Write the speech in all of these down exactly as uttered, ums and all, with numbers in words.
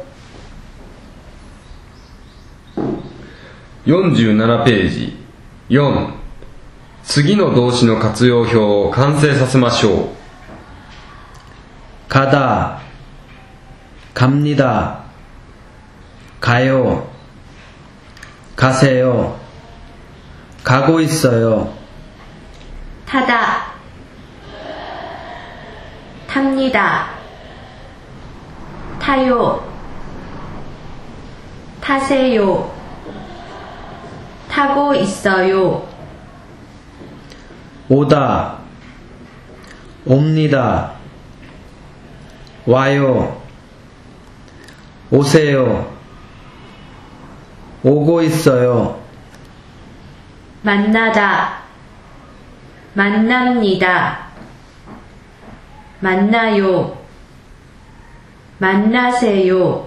よんじゅうななページ。よん、次の動詞の活用表を完成させましょう。 가다, 갑니다, 가요, 가세요, 가고 있어요. 타다, 탑니다, 타요, 타세요, 타고 있어요. 오다, 옵니다, 와요, 오세요, 오고 있어요. 만나다, 만납니다, 만나요, 만나세요,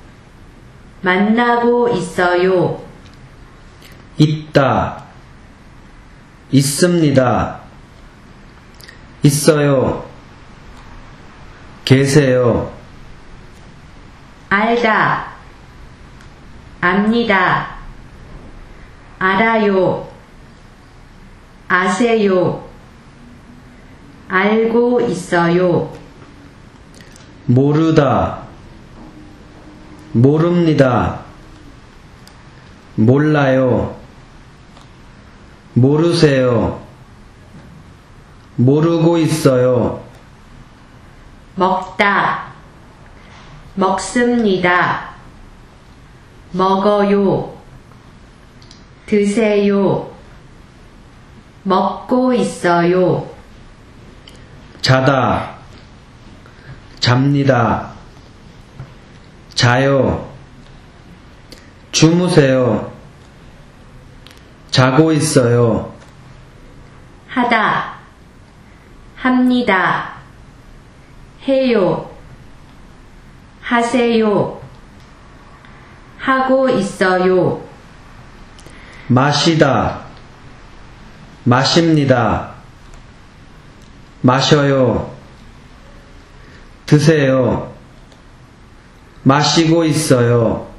만나고 있어요. 있다, 있습니다, 있어요, 계세요. 알다, 압니다, 알아요, 아세요, 알고 있어요. 모르다, 모릅니다, 몰라요, 모르세요, 모르고 있어요. 먹다, 먹습니다, 먹어요, 드세요, 먹고 있어요. 자다, 잡니다, 자요, 주무세요, 자고 있어요. 하다, 합니다, 해요, 하세요, 하고 있어요. 마시다, 마십니다, 마셔요, 드세요, 마시고 있어요.